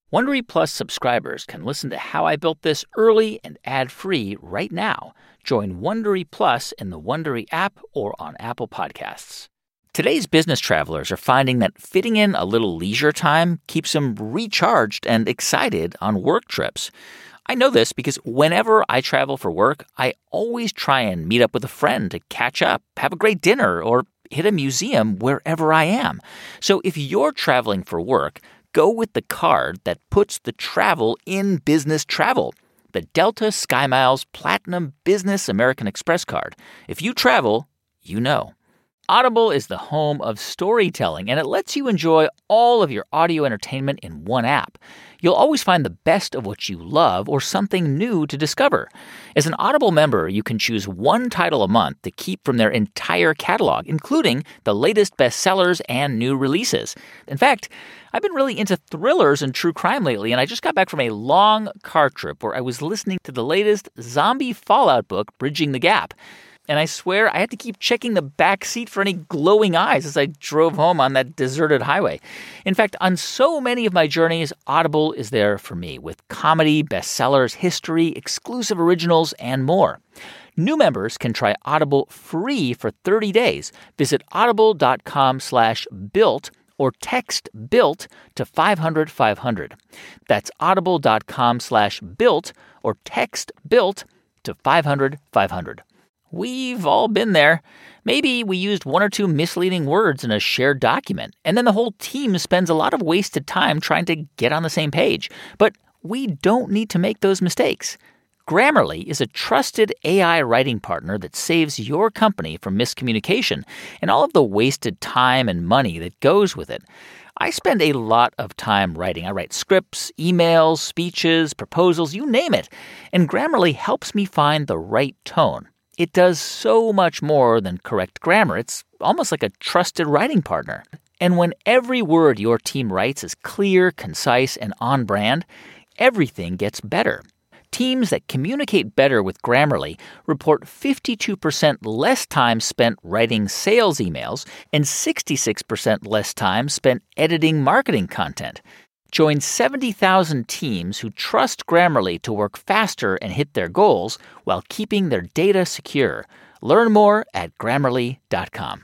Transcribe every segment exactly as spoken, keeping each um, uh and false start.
Wondery Plus subscribers can listen to How I Built This early and ad-free right now. Join Wondery Plus in the Wondery app or on Apple Podcasts. Today's business travelers are finding that fitting in a little leisure time keeps them recharged and excited on work trips. I know this because whenever I travel for work, I always try and meet up with a friend to catch up, have a great dinner, or hit a museum wherever I am. So if you're traveling for work, go with the card that puts the travel in business travel. The Delta SkyMiles Platinum Business American Express card. If you travel, you know. Audible is the home of storytelling, and it lets you enjoy all of your audio entertainment in one app. You'll always find the best of what you love or something new to discover. As an Audible member, you can choose one title a month to keep from their entire catalog, including the latest bestsellers and new releases. In fact, I've been really into thrillers and true crime lately, and I just got back from a long car trip where I was listening to the latest zombie fallout book, Bridging the Gap. And I swear I had to keep checking the back seat for any glowing eyes as I drove home on that deserted highway. In fact, on so many of my journeys, Audible is there for me with comedy, bestsellers, history, exclusive originals, and more. New members can try Audible free for thirty days. Visit audible.com slash built or text BUILT to five hundred five hundred. That's audible.com slash built or text BUILT to five hundred five hundred. We've all been there. Maybe we used one or two misleading words in a shared document, and then the whole team spends a lot of wasted time trying to get on the same page. But we don't need to make those mistakes. Grammarly is a trusted A I writing partner that saves your company from miscommunication and all of the wasted time and money that goes with it. I spend a lot of time writing. I write scripts, emails, speeches, proposals, you name it. And Grammarly helps me find the right tone. It does so much more than correct grammar. It's almost like a trusted writing partner. And when every word your team writes is clear, concise, and on brand, everything gets better. Teams that communicate better with Grammarly report fifty-two percent less time spent writing sales emails and sixty-six percent less time spent editing marketing content. Join seventy thousand teams who trust Grammarly to work faster and hit their goals while keeping their data secure. Learn more at Grammarly dot com.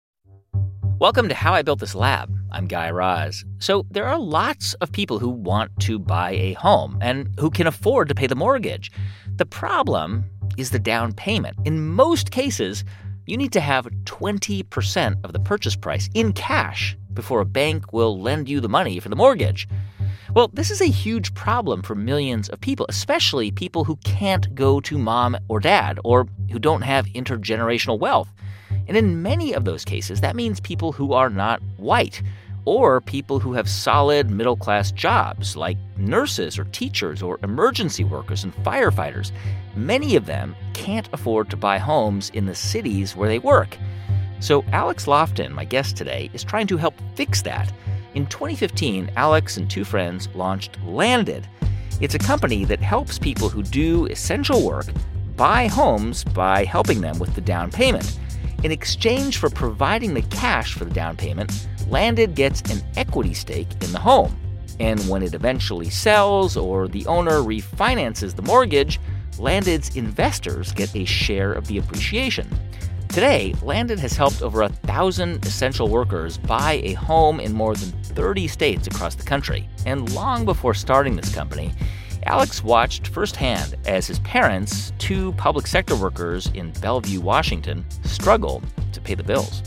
Welcome to How I Built This Lab. I'm Guy Raz. So there are lots of people who want to buy a home and who can afford to pay the mortgage. The problem is the down payment. In most cases, you need to have twenty percent of the purchase price in cash before a bank will lend you the money for the mortgage. Well, this is a huge problem for millions of people, especially people who can't go to mom or dad or who don't have intergenerational wealth. And in many of those cases, that means people who are not white or people who have solid middle-class jobs like nurses or teachers or emergency workers and firefighters. Many of them can't afford to buy homes in the cities where they work. So Alex Lofton, my guest today, is trying to help fix that. In twenty fifteen, Alex and two friends launched Landed. It's a company that helps people who do essential work buy homes by helping them with the down payment. In exchange for providing the cash for the down payment, Landed gets an equity stake in the home. And when it eventually sells or the owner refinances the mortgage, Landed's investors get a share of the appreciation. Today, Landed has helped over a thousand essential workers buy a home in more than thirty states across the country. And long before starting this company, Alex watched firsthand as his parents, two public sector workers in Bellevue, Washington, struggle to pay the bills.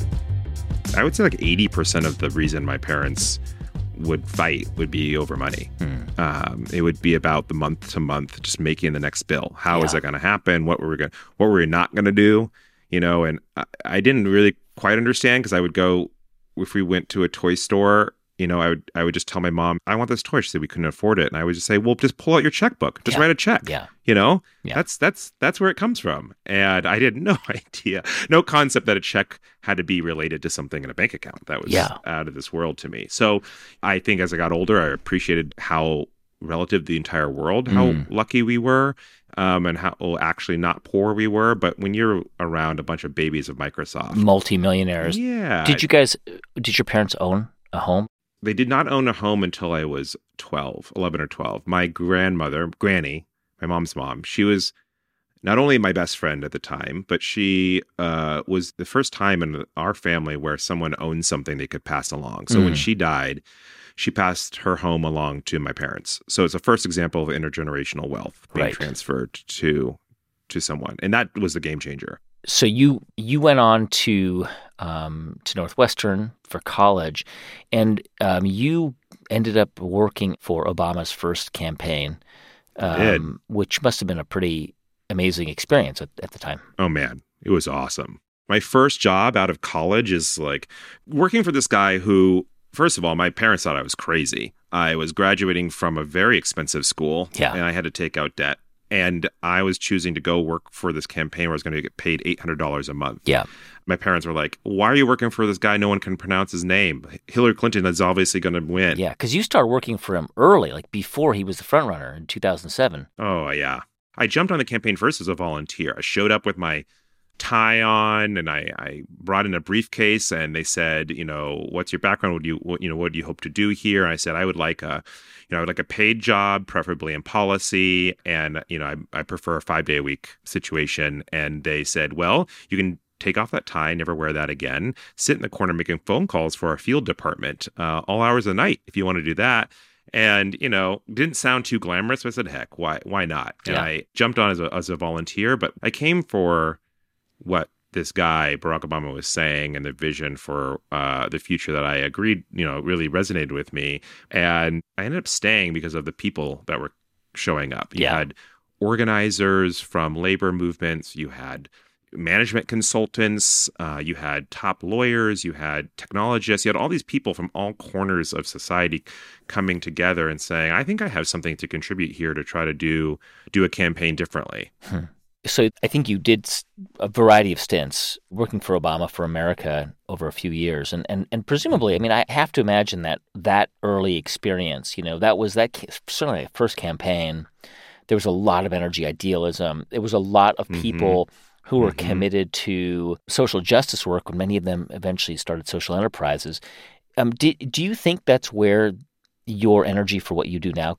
I would say like eighty percent of the reason my parents would fight would be over money. Hmm. Um, it would be about the month to month, just making the next bill. How yeah. is that going to happen? What were we going? What were we not going to do? You know, and I, I didn't really quite understand because I would go, if we went to a toy store, you know, I would I would just tell my mom, I want this toy. She said we couldn't afford it. And I would just say, well, just pull out your checkbook. Just yeah. write a check. Yeah. You know, yeah. that's that's that's where it comes from. And I had no idea, no concept that a check had to be related to something in a bank account. That was yeah. out of this world to me. So I think as I got older, I appreciated how relative to the entire world, how mm. lucky we were. Um, and how well, actually not poor we were. But when you're around a bunch of babies of Microsoft. Multimillionaires. Yeah. Did you guys, did your parents own a home? they did not own a home until I was twelve, eleven or twelve. My grandmother, Granny, my mom's mom, she was not only my best friend at the time, but she uh, was the first time in our family where someone owned something they could pass along. So mm. when she died, she passed her home along to my parents. So it's a first example of intergenerational wealth being right. transferred to to someone. And that was the game changer. So you you went on to um, to Northwestern for college, and um, you ended up working for Obama's first campaign, um, which must have been a pretty amazing experience at, at the time. Oh, man. It was awesome. My first job out of college is like working for this guy who, first of all, my parents thought I was crazy. I was graduating from a very expensive school, yeah. and I had to take out debt. And I was choosing to go work for this campaign where I was going to get paid eight hundred dollars a month. Yeah. My parents were like, why are you working for this guy? No one can pronounce his name. Hillary Clinton is obviously going to win. Yeah, because you started working for him early, like before he was the front runner in two thousand seven. Oh, yeah. I jumped on the campaign first as a volunteer. I showed up with my tie on, and I, I brought in a briefcase, and they said, you know, what's your background? What do you, what, you know, what do you hope to do here? And I said, I would like a, you know, I would like a paid job, preferably in policy, and you know, I, I prefer a five day a week situation. And they said, well, you can take off that tie, never wear that again. Sit in the corner making phone calls for our field department uh, all hours of the night if you want to do that. And, you know, didn't sound too glamorous. So I said, heck, why why not? And yeah. I jumped on as a as a volunteer, but I came for what this guy, Barack Obama, was saying and the vision for uh, the future that I agreed, you know, really resonated with me. And I ended up staying because of the people that were showing up. You yeah. had organizers from labor movements. You had management consultants, uh, you had top lawyers, you had technologists, you had all these people from all corners of society coming together and saying, I think I have something to contribute here to try to do do a campaign differently. Hmm. So I think you did a variety of stints working for Obama for America over a few years. And, and, and presumably, I mean, I have to imagine that that early experience, you know, that was that certainly the first campaign. There was a lot of energy, idealism. There was a lot of people mm-hmm. who were mm-hmm. committed to social justice work when many of them eventually started social enterprises. Um, do, do you think that's where your energy for what you do now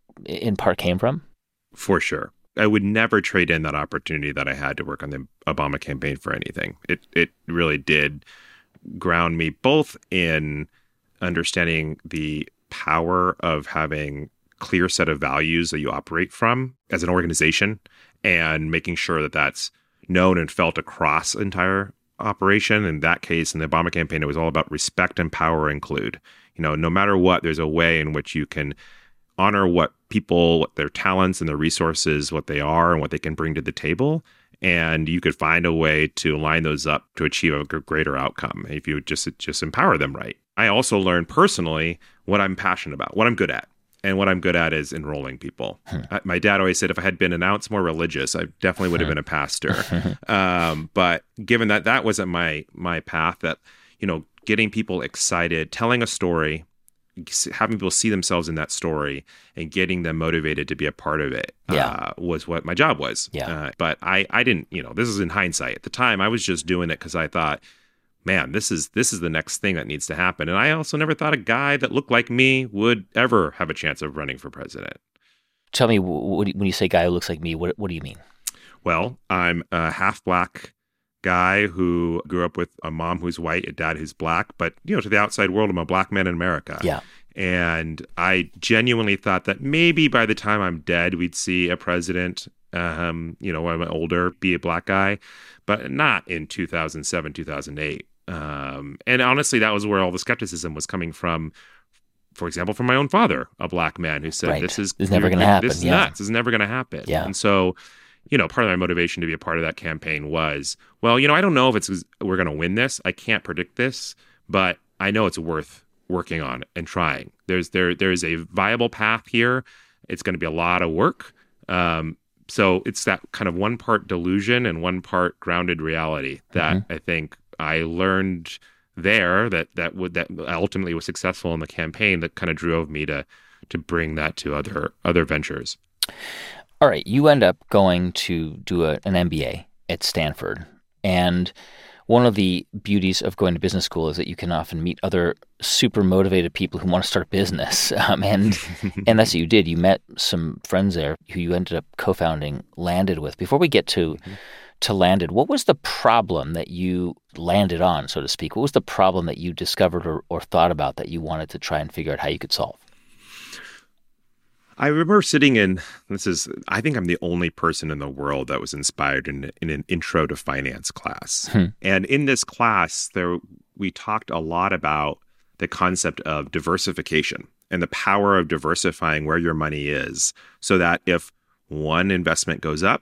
in part came from? For sure. I would never trade in that opportunity that I had to work on the Obama campaign for anything. It it really did ground me both in understanding the power of having clear set of values that you operate from as an organization and making sure that that's known and felt across entire operation. In that case, in the Obama campaign, it was all about respect, empower, include. You know, no matter what, there's a way in which you can honor what people, what their talents and their resources, what they are and what they can bring to the table. And you could find a way to line those up to achieve a greater outcome if you just just empower them right. I also learned personally what I'm passionate about, what I'm good at. And what I'm good at is enrolling people. Hmm. I, my dad always said if I had been an ounce more religious, I definitely would have been a pastor. um, but given that that wasn't my my path, that, you know, getting people excited, telling a story, having people see themselves in that story and getting them motivated to be a part of it yeah. uh, was what my job was. Yeah. Uh, but I, I didn't, you know, this is in hindsight. At the time, I was just doing it because I thought, man, this is this is the next thing that needs to happen. And I also never thought a guy that looked like me would ever have a chance of running for president. Tell me, what do you, when you say guy who looks like me, what what do you mean? Well, I'm a half-black guy who grew up with a mom who's white, a dad who's black. But, you know, to the outside world, I'm a black man in America. Yeah. And I genuinely thought that maybe by the time I'm dead, we'd see a president, um, you know, when I'm older, be a black guy, but not in two thousand seven, two thousand eight. Um, and honestly, that was where all the skepticism was coming from. For example, from my own father, a black man who said, right. "This is it's never going to happen. This is yeah. nuts. This is never going to happen." Yeah. And so, you know, part of my motivation to be a part of that campaign was, well, you know, I don't know if it's we're going to win this. I can't predict this, but I know it's worth working on and trying. There's there there is a viable path here. It's going to be a lot of work. Um, so it's that kind of one part delusion and one part grounded reality that mm-hmm. I think I learned there that that would that ultimately was successful in the campaign that kind of drove me to to bring that to other other ventures. All right, you end up going to do a, an M B A at Stanford, and one of the beauties of going to business school is that you can often meet other super motivated people who want to start a business. Um, and and that's what you did. You met some friends there who you ended up co-founding Landed with. Before we get to mm-hmm. to Landed, what was the problem that you landed on, so to speak? What was the problem that you discovered or, or thought about that you wanted to try and figure out how you could solve? I remember sitting in, this is, I think I'm the only person in the world that was inspired in, in an intro to finance class. Hmm. And in this class, there we talked a lot about the concept of diversification and the power of diversifying where your money is so that if one investment goes up,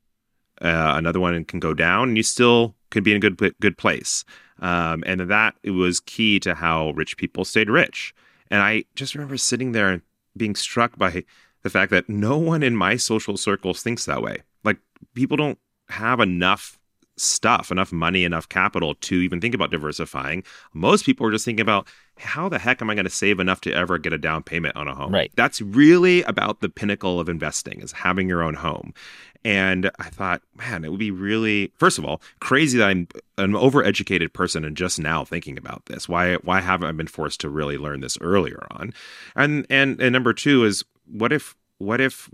uh, another one can go down, and you still could be in a good, good place. Um, and that it was key to how rich people stayed rich. And I just remember sitting there and being struck by the fact that no one in my social circles thinks that way. Like, people don't have enough stuff, enough money, enough capital to even think about diversifying. Most people are just thinking about, how the heck am I going to save enough to ever get a down payment on a home? Right. That's really about the pinnacle of investing, is having your own home. And I thought, man, it would be really, first of all, crazy that I'm an overeducated person and just now thinking about this. Why why haven't I been forced to really learn this earlier on? And and and number two is, what if what if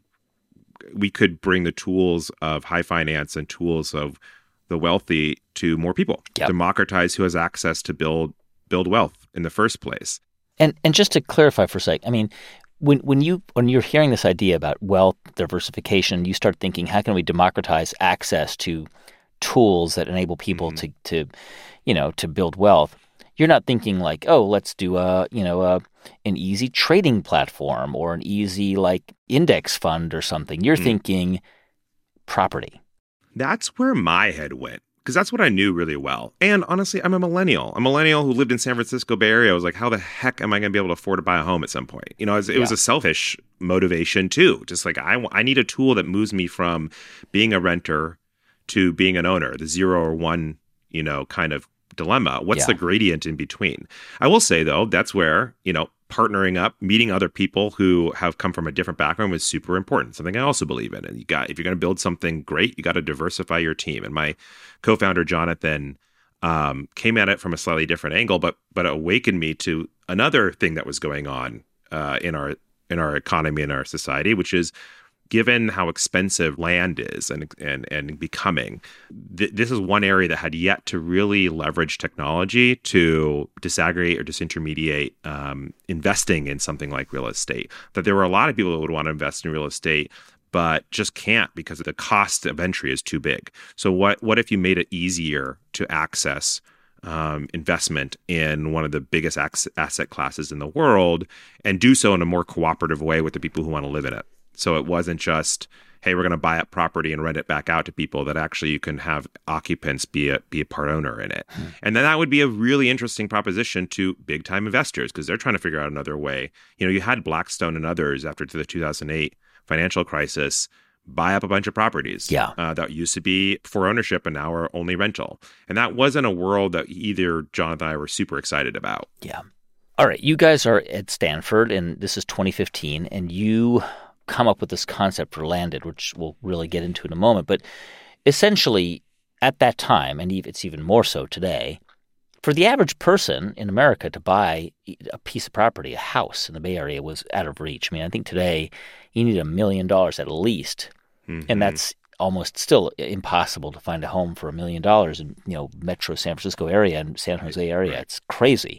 we could bring the tools of high finance and tools of the wealthy to more people? Yep. Democratize who has access to build build wealth in the first place. And and just to clarify for a sec, I mean, When when you when you're hearing this idea about wealth diversification, you start thinking, how can we democratize access to tools that enable people mm-hmm. to to you know to build wealth? You're not thinking like, oh, let's do a you know a an easy trading platform or an easy like index fund or something. You're mm-hmm. thinking property. That's where my head went, because that's what I knew really well. And honestly, I'm a millennial. A millennial who lived in San Francisco Bay Area. I was like, how the heck am I going to be able to afford to buy a home at some point? You know, it was, it yeah. was a selfish motivation too. Just like, I, I need a tool that moves me from being a renter to being an owner, the zero or one, you know, kind of dilemma. What's yeah. the gradient in between? I will say, though, that's where, you know, partnering up, meeting other people who have come from a different background was super important. Something I also believe in. And you got, if you're going to build something great, you got to diversify your team. And my co-founder, Jonathan, um, came at it from a slightly different angle, but but awakened me to another thing that was going on uh, in our in our economy and our society, which is, given how expensive land is and and and becoming, th- this is one area that had yet to really leverage technology to disaggregate or disintermediate um, investing in something like real estate. That there were a lot of people that would want to invest in real estate, but just can't because the cost of entry is too big. So what what if you made it easier to access Um, investment in one of the biggest ac- asset classes in the world, and do so in a more cooperative way with the people who want to live in it? So it wasn't just, hey, we're going to buy up property and rent it back out to people, that actually you can have occupants be a be a part owner in it. Hmm. And then that would be a really interesting proposition to big time investors, because they're trying to figure out another way. You know, you had Blackstone and others after the two thousand eight financial crisis buy up a bunch of properties yeah. uh, that used to be for ownership and now are only rental. And that wasn't a world that either Jonathan and I were super excited about. Yeah. All right. You guys are at Stanford, and this is twenty fifteen, and you come up with this concept for Landed, which we'll really get into in a moment. But essentially, at that time, and it's even more so today, for the average person in America to buy a piece of property, a house in the Bay Area, was out of reach. I mean, I think today you need a million dollars at least, mm-hmm. and that's almost still impossible to find a home for a million dollars in, you know, Metro San Francisco area and San Jose area. It's crazy,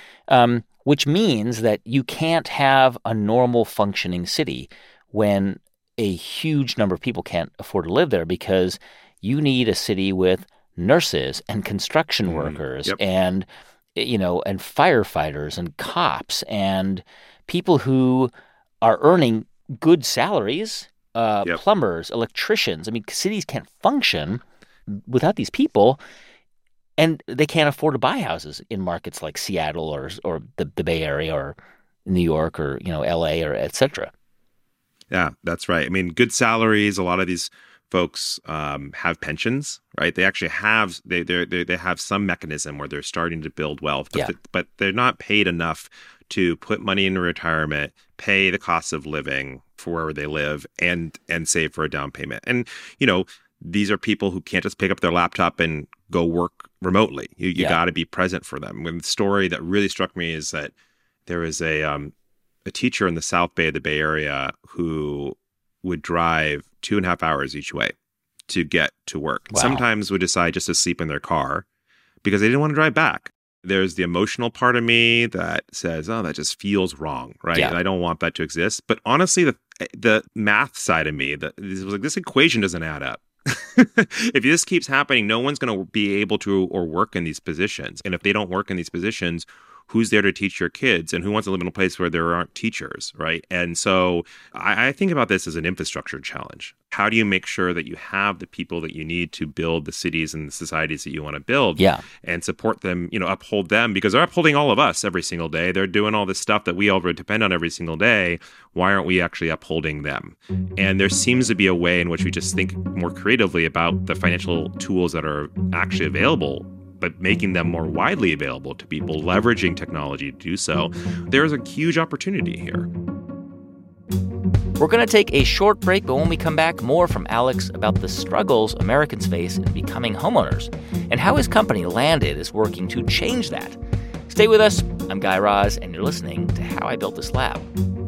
um, which means that you can't have a normal functioning city when a huge number of people can't afford to live there, because you need a city with nurses and construction mm, workers yep. and, you know, and firefighters and cops and people who are earning good salaries, uh, yep. plumbers, electricians. I mean, cities can't function without these people, and they can't afford to buy houses in markets like Seattle or or the, the Bay Area or New York or, you know, L A or et cetera. Yeah, that's right. I mean, good salaries. A lot of these folks um, have pensions, right? They actually have they they they have some mechanism where they're starting to build wealth, but, yeah. the, but they're not paid enough to put money into retirement, pay the cost of living for wherever they live, and and save for a down payment. And you know, these are people who can't just pick up their laptop and go work remotely. You, you Yeah. got to be present for them. When the story that really struck me is that there was a um, a teacher in the South Bay of the Bay Area who would drive two and a half hours each way to get to work. Wow. Sometimes would decide just to sleep in their car because they didn't want to drive back. There's the emotional part of me that says, oh, that just feels wrong, right? Yeah. I don't want that to exist. But honestly, the the math side of me, that was like, this equation doesn't add up. If this keeps happening, no one's going to be able to or work in these positions. And if they don't work in these positions, who's there to teach your kids, and who wants to live in a place where there aren't teachers, right? And so I, I think about this as an infrastructure challenge. How do you make sure that you have the people that you need to build the cities and the societies that you want to build, Yeah. and support them, you know, uphold them, because they're upholding all of us every single day. They're doing all this stuff that we all depend on every single day. Why aren't we actually upholding them? And there seems to be a way in which we just think more creatively about the financial tools that are actually available, but making them more widely available to people, leveraging technology to do so. There's a huge opportunity here. We're going to take a short break, but when we come back, more from Alex about the struggles Americans face in becoming homeowners and how his company, Landed, is working to change that. Stay with us. I'm Guy Raz, and you're listening to How I Built This Lab.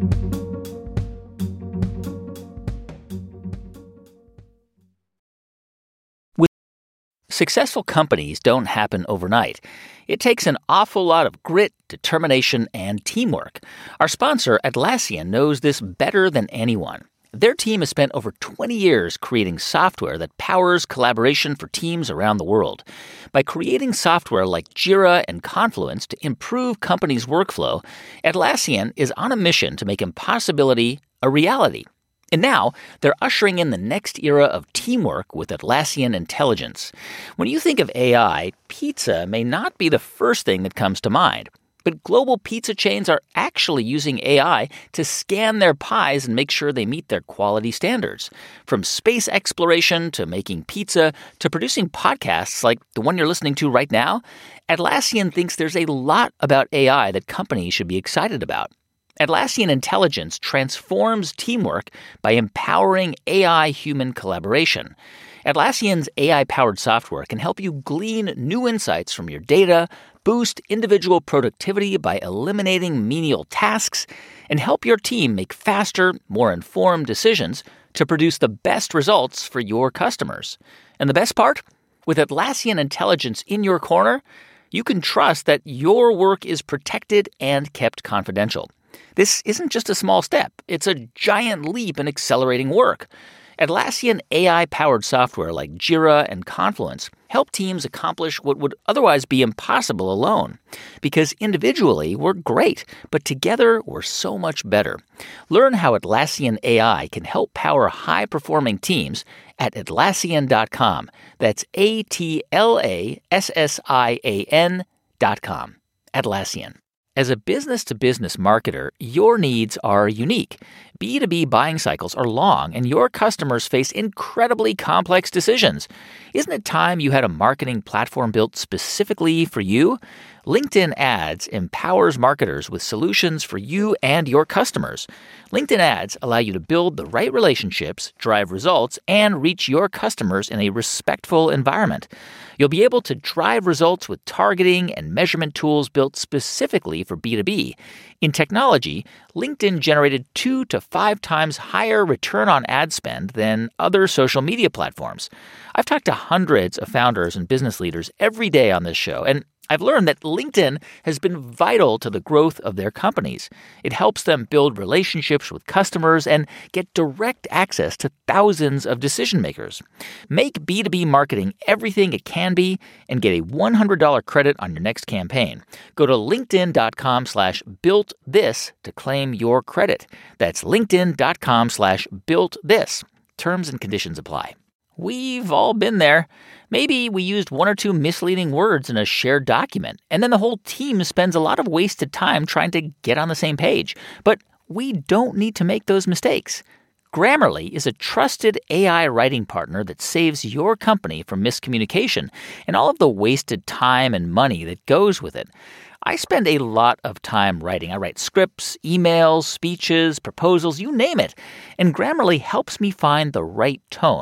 Successful companies don't happen overnight. It takes an awful lot of grit, determination, and teamwork. Our sponsor, Atlassian, knows this better than anyone. Their team has spent over twenty years creating software that powers collaboration for teams around the world. By creating software like Jira and Confluence to improve companies' workflow, Atlassian is on a mission to make impossibility a reality. And now, they're ushering in the next era of teamwork with Atlassian Intelligence. When you think of A I, pizza may not be the first thing that comes to mind. But global pizza chains are actually using A I to scan their pies and make sure they meet their quality standards. From space exploration to making pizza to producing podcasts like the one you're listening to right now, Atlassian thinks there's a lot about A I that companies should be excited about. Atlassian Intelligence transforms teamwork by empowering A I-human collaboration. Atlassian's A I-powered software can help you glean new insights from your data, boost individual productivity by eliminating menial tasks, and help your team make faster, more informed decisions to produce the best results for your customers. And the best part? With Atlassian Intelligence in your corner, you can trust that your work is protected and kept confidential. This isn't just a small step. It's a giant leap in accelerating work. Atlassian A I-powered software like Jira and Confluence help teams accomplish what would otherwise be impossible alone. Because individually, we're great, but together, we're so much better. Learn how Atlassian A I can help power high-performing teams at Atlassian dot com. That's A T L A S S I A N dot com. Atlassian. As a business-to-business marketer, your needs are unique. B two B buying cycles are long, and your customers face incredibly complex decisions. Isn't it time you had a marketing platform built specifically for you? LinkedIn Ads empowers marketers with solutions for you and your customers. LinkedIn Ads allow you to build the right relationships, drive results, and reach your customers in a respectful environment. You'll be able to drive results with targeting and measurement tools built specifically for B two B. In technology, LinkedIn generated two to five times higher return on ad spend than other social media platforms. I've talked to hundreds of founders and business leaders every day on this show, and I've learned that LinkedIn has been vital to the growth of their companies. It helps them build relationships with customers and get direct access to thousands of decision makers. Make B two B marketing everything it can be and get a one hundred dollars credit on your next campaign. Go to linkedin.com slash built this to claim your credit. That's linkedin.com slash built this. Terms and conditions apply. We've all been there. Maybe we used one or two misleading words in a shared document, and then the whole team spends a lot of wasted time trying to get on the same page. But we don't need to make those mistakes. Grammarly is a trusted A I writing partner that saves your company from miscommunication and all of the wasted time and money that goes with it. I spend a lot of time writing. I write scripts, emails, speeches, proposals, you name it. And Grammarly helps me find the right tone.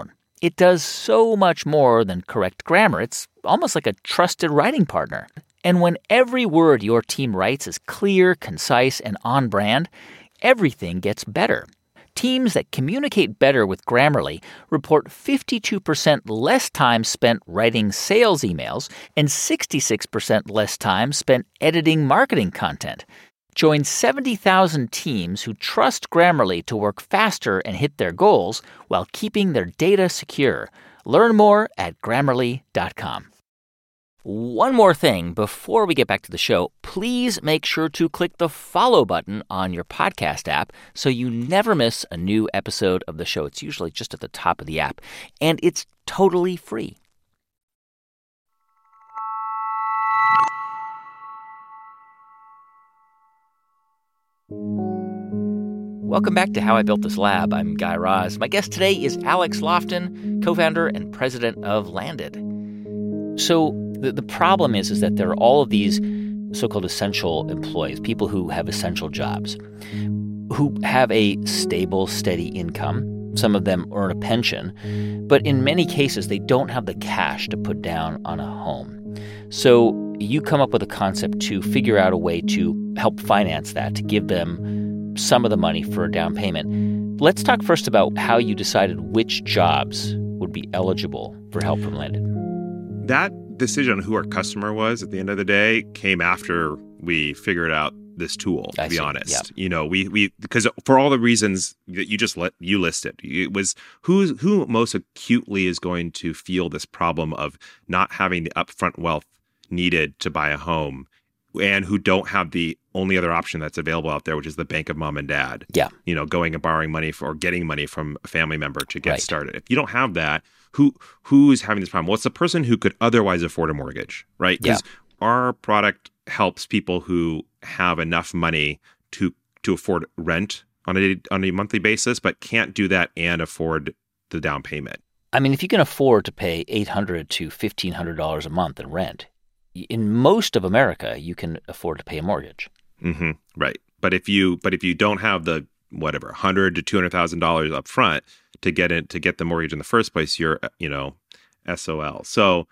It does so much more than correct grammar. It's almost like a trusted writing partner. And when every word your team writes is clear, concise, and on brand, everything gets better. Teams that communicate better with Grammarly report fifty-two percent less time spent writing sales emails and sixty-six percent less time spent editing marketing content. Join seventy thousand teams who trust Grammarly to work faster and hit their goals while keeping their data secure. Learn more at Grammarly dot com. One more thing before we get back to the show, please make sure to click the follow button on your podcast app so you never miss a new episode of the show. It's usually just at the top of the app, and it's totally free. Welcome back to How I Built This Lab. I'm Guy Raz. My guest today is Alex Lofton, co-founder and president of Landed. So the, the problem is, is that there are all of these so-called essential employees, people who have essential jobs, who have a stable, steady income. Some of them earn a pension, but in many cases, they don't have the cash to put down on a home. So you come up with a concept to figure out a way to help finance that, to give them some of the money for a down payment. Let's talk first about how you decided which jobs would be eligible for help from Landed. That decision on who our customer was at the end of the day came after we figured out this tool, to I be see. honest. Yeah. You know, we we because for all the reasons that you just let you listed, it was who's who most acutely is going to feel this problem of not having the upfront wealth needed to buy a home, and who don't have the only other option that's available out there, which is the bank of mom and dad. Yeah. You know, going and borrowing money for or getting money from a family member to get Right. started. If you don't have that, who who's having this problem? Well, it's the person who could otherwise afford a mortgage, right? Because Yeah. our product helps people who have enough money to to afford rent on a on a monthly basis, but can't do that and afford the down payment. I mean, if you can afford to pay eight hundred dollars to fifteen hundred dollars a month in rent, in most of America, you can afford to pay a mortgage. Mm-hmm. Right. But if you but if you don't have the whatever one hundred to two hundred thousand dollars up front to get it to get the mortgage in the first place, you're you know S O L. So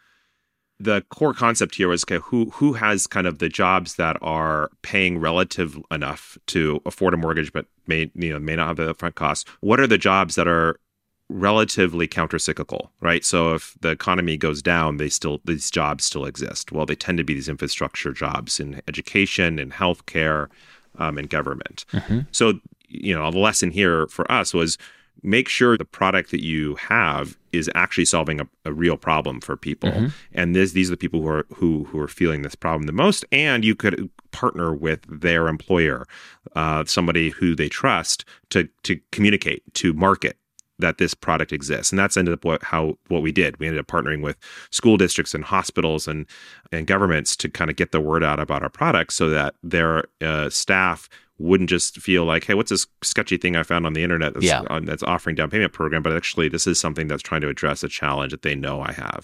the core concept here was, okay, who who has kind of the jobs that are paying relative enough to afford a mortgage, but may you know may not have the upfront costs. What are the jobs that are relatively countercyclical, right? So if the economy goes down, they still these jobs still exist. Well, they tend to be these infrastructure jobs in education, in healthcare, um, in government. Mm-hmm. So you know the lesson here for us was make sure the product that you have is actually solving a, a real problem for people. Mm-hmm. And this, these are the people who are who who are feeling this problem the most. And you could partner with their employer, uh, somebody who they trust, to to communicate, to market that this product exists. And that's ended up what how what we did. We ended up partnering with school districts and hospitals and and governments to kind of get the word out about our product so that their uh, staff wouldn't just feel like, hey, what's this sketchy thing I found on the internet that's, yeah. on, that's offering down payment program? But actually, this is something that's trying to address a challenge that they know I have.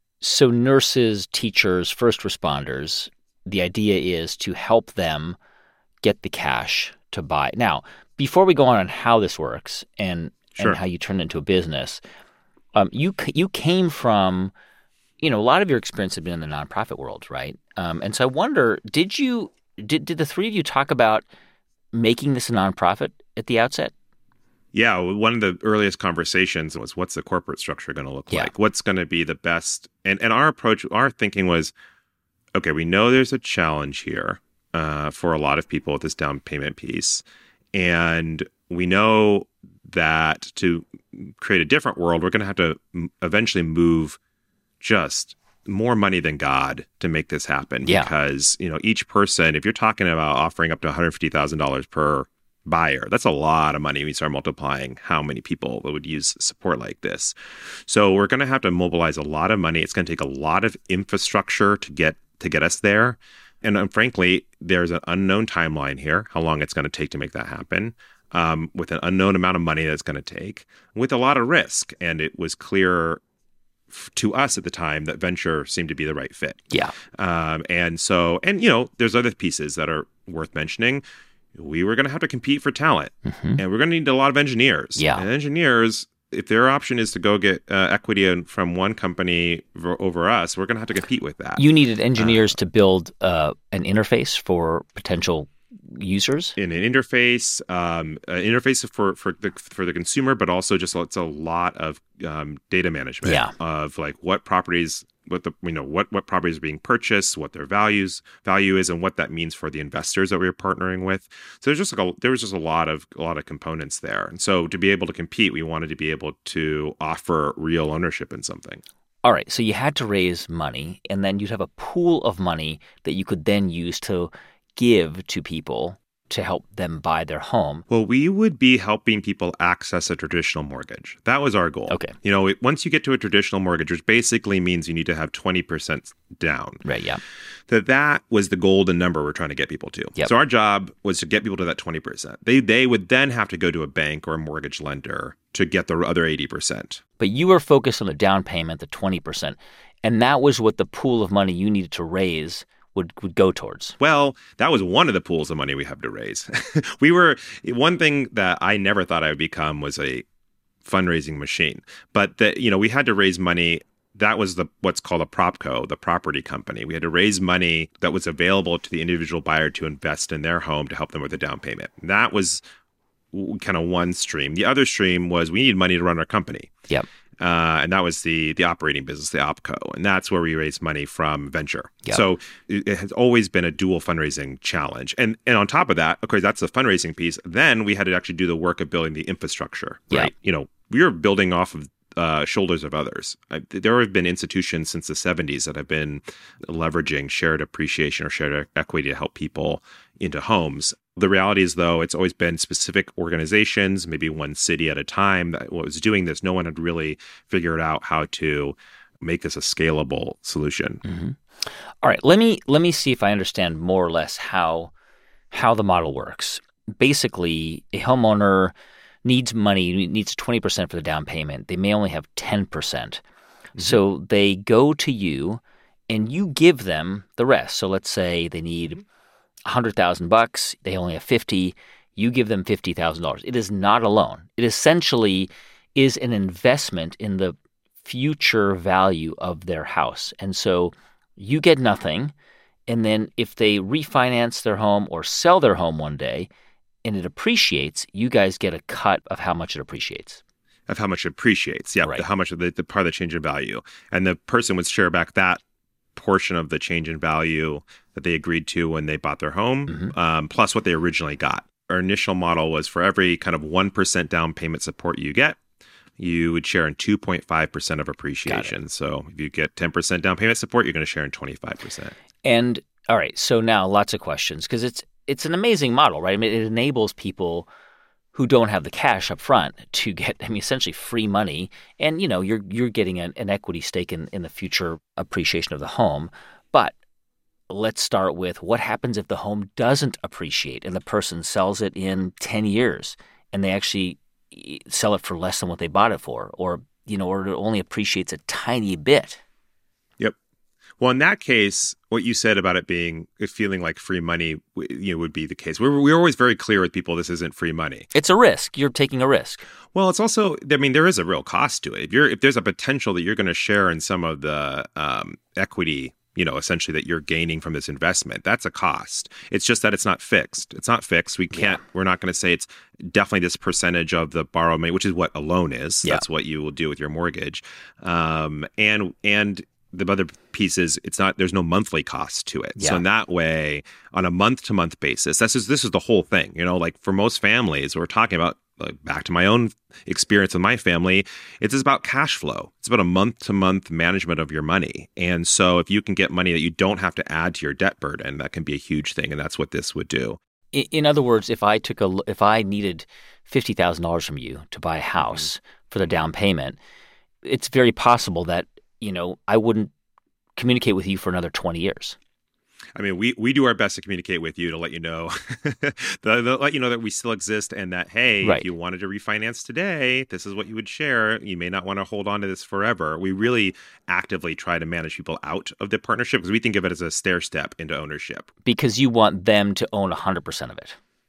So nurses, teachers, first responders, the idea is to help them get the cash to buy. Now, before we go on on how this works and, sure. and how you turn it into a business, um, you you came from, you know, a lot of your experience had been in the nonprofit world, right? Um, and so I wonder, did you did did the three of you talk about making this a nonprofit at the outset? Yeah, one of the earliest conversations was, what's the corporate structure going to look yeah. like? What's going to be the best? And and our approach, our thinking was, okay, we know there's a challenge here uh, for a lot of people with this down payment piece. And we know that to create a different world, we're going to have to eventually move just more money than God to make this happen. Yeah. Because, you know, each person, if you're talking about offering up to one hundred fifty thousand dollars per buyer, that's a lot of money when you start multiplying how many people would use support like this. So we're going to have to mobilize a lot of money. It's going to take a lot of infrastructure to get to get us there. And um, frankly, there's an unknown timeline here, how long it's going to take to make that happen, um, with an unknown amount of money that's going to take, with a lot of risk. And it was clear to us at the time that venture seemed to be the right fit. Yeah. Um, and so, and you know, there's other pieces that are worth mentioning. We were going to have to compete for talent, mm-hmm. and we're going to need a lot of engineers. Yeah. And engineers, if their option is to go get uh, equity from one company v- over us, we're going to have to compete with that. You needed engineers uh, to build uh, an interface for potential users? In an interface, um, an interface for, for the for the consumer, but also just it's a lot of um, data management yeah. of like what properties, what the you know what what properties are being purchased, what their values value is, and what that means for the investors that we were partnering with. So there's just like a, there was just a lot of a lot of components there, and so to be able to compete, we wanted to be able to offer real ownership in something. All right, so you had to raise money, and then you'd have a pool of money that you could then use to give to people to help them buy their home. Well, we would be helping people access a traditional mortgage. That was our goal. Okay. You know, it, once you get to a traditional mortgage, which basically means you need to have twenty percent down. Right, yeah. That that was the golden number we're trying to get people to. Yep. So our job was to get people to that twenty percent. They they would then have to go to a bank or a mortgage lender to get the other eighty percent. But you were focused on the down payment, the twenty percent, and that was what the pool of money you needed to raise Would, would go towards? Well, that was one of the pools of money we have to raise. we were one thing that I never thought I would become was a fundraising machine. But that you know, we had to raise money. That was the what's called a propco, the property company. We had to raise money that was available to the individual buyer to invest in their home to help them with a down payment. That was kind of one stream. The other stream was we need money to run our company. Yep. Uh, and that was the the operating business, the OpCo. And that's where we raised money from venture. Yep. So it, it has always been a dual fundraising challenge. And and on top of that, of course, that's the fundraising piece. Then we had to actually do the work of building the infrastructure, right? Yep. You know, we were building off of uh, shoulders of others. I, there have been institutions since the seventies that have been leveraging shared appreciation or shared equity to help people into homes. The reality is, though, it's always been specific organizations, maybe one city at a time, that was doing this. No one had really figured out how to make this a scalable solution. Mm-hmm. All right, let me let me see if I understand more or less how how the model works. Basically, a homeowner needs money, needs twenty percent for the down payment. They may only have ten percent. Mm-hmm. So they go to you and you give them the rest. So let's say they need one hundred thousand bucks, they only have fifty, you give them fifty thousand dollars. It is not a loan. It essentially is an investment in the future value of their house. And so you get nothing, and then if they refinance their home or sell their home one day and it appreciates, you guys get a cut of how much it appreciates. Of how much it appreciates, yeah, right. How much of the, the part of the change in value. And the person would share back that portion of the change in value that they agreed to when they bought their home, mm-hmm. um, plus what they originally got. Our initial model was for every kind of one percent down payment support you get, you would share in two point five percent of appreciation. So if you get ten percent down payment support, you're going to share in twenty-five percent. And all right, so now lots of questions because it's it's an amazing model, right? I mean, it enables people who don't have the cash up front to get, I mean, essentially free money. And, you know, you're you're getting an, an equity stake in, in the future appreciation of the home. But let's start with what happens if the home doesn't appreciate and the person sells it in ten years and they actually sell it for less than what they bought it for, or, you know, or it only appreciates a tiny bit. Yep. Well, in that case, what you said about it being feeling like free money, you know, would be the case. We're we're always very clear with people this isn't free money. It's a risk. You're taking a risk. Well, it's also, I mean, there is a real cost to it. If you're if there's a potential that you're going to share in some of the um, equity, you know, essentially that you're gaining from this investment, that's a cost. It's just that it's not fixed. It's not fixed. We can't. Yeah. We're not going to say it's definitely this percentage of the borrowed money, which is what a loan is. Yeah. That's what you will do with your mortgage, um, and and. The other piece is it's not, there's no monthly cost to it. Yeah. So in that way, on a month to month basis, this is, this is the whole thing, you know, like for most families, we're talking about, like back to my own experience with my family, it's about cash flow. It's about a month to month management of your money. And so if you can get money that you don't have to add to your debt burden, that can be a huge thing. And that's what this would do. In, in other words, if I took a, if I needed fifty thousand dollars from you to buy a house mm-hmm. for the down payment, it's very possible that, you know, I wouldn't communicate with you for another twenty years. I mean, we, we do our best to communicate with you to let you know, the, the, let you know that we still exist and that, hey, right. if you wanted to refinance today, this is what you would share. You may not want to hold on to this forever. We really actively try to manage people out of the partnership because we think of it as a stair step into ownership. Because you want them to own one hundred percent of it.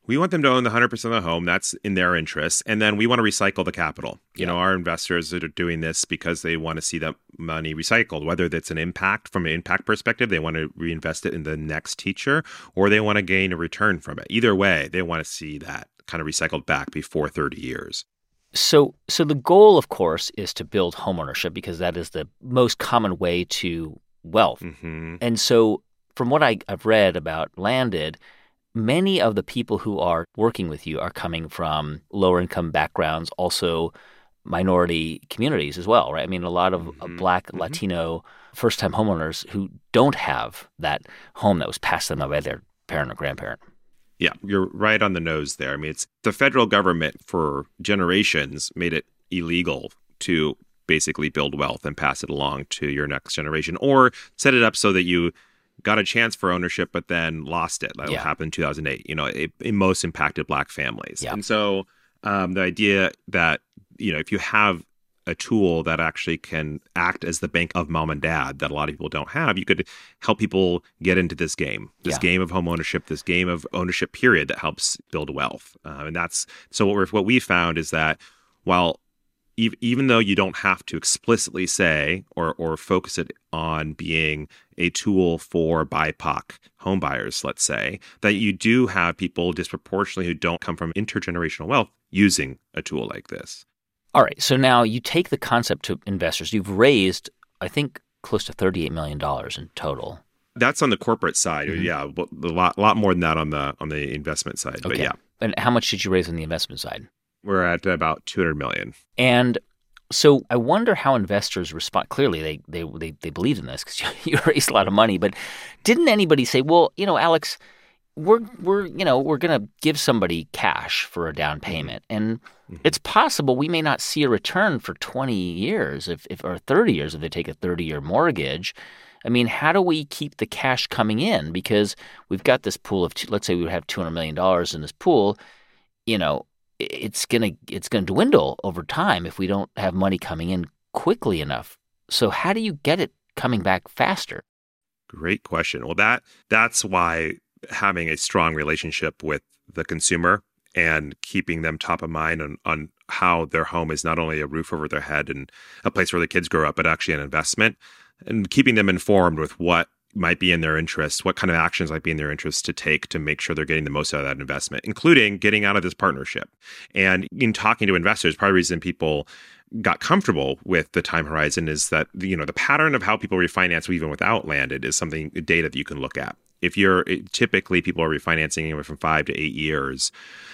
we want them to own the one hundred percent of the home. That's in their interest. And then we want to recycle the capital. You yeah. know, our investors are doing this because they want to see that money recycled, whether that's an impact from an impact perspective, they want to reinvest it in the next teacher, or they want to gain a return from it. Either way, they want to see that kind of recycled back before thirty years. So so the goal, of course, is to build homeownership because that is the most common way to wealth. Mm-hmm. And so from what I, I've read about Landed, many of the people who are working with you are coming from lower income backgrounds, also minority communities as well, right? I mean, a lot of mm-hmm. Black, mm-hmm. Latino, first-time homeowners who don't have that home that was passed to them by their parent or grandparent. Yeah, you're right on the nose there. I mean, it's the federal government for generations made it illegal to basically build wealth and pass it along to your next generation, or set it up so that you got a chance for ownership, but then lost it. Like yeah. what happened in two thousand eight. You know, it, it most impacted Black families. Yeah. And so um, the idea that, you know, if you have a tool that actually can act as the bank of mom and dad that a lot of people don't have, you could help people get into this game, this yeah. game of home ownership, this game of ownership period that helps build wealth. Uh, and that's so what we're, what we found is that while e- even though you don't have to explicitly say or or focus it on being a tool for B I P O C home buyers, let's say, that you do have people disproportionately who don't come from intergenerational wealth using a tool like this. All right. So now you take the concept to investors. You've raised, I think, close to thirty-eight million dollars in total. That's on the corporate side. Mm-hmm. Yeah, a lot, lot more than that on the on the investment side. Okay. But yeah. And how much did you raise on the investment side? We're at about two hundred million dollars. And so I wonder how investors respond. Clearly, they they they, they believe in this because you, you raised a lot of money. But didn't anybody say, well, you know, Alex, we're we're you know we're going to give somebody cash for a down payment, and mm-hmm. it's possible we may not see a return for twenty years if, if or thirty years if they take a thirty-year mortgage. I mean, how do we keep the cash coming in? Because we've got this pool of, let's say we would have two hundred million dollars in this pool, you know, it's gonna it's gonna dwindle over time if we don't have money coming in quickly enough. So how do you get it coming back faster? Great question. Well, that that's why having a strong relationship with the consumer and keeping them top of mind on, on how their home is not only a roof over their head and a place where the kids grow up, but actually an investment, and keeping them informed with what might be in their interest, what kind of actions might be in their interest to take to make sure they're getting the most out of that investment, including getting out of this partnership. And in talking to investors, part of the reason people got comfortable with the time horizon is that, you know, the pattern of how people refinance even without Landed is something, data that you can look at. If you're typically people are refinancing anywhere from five to eight years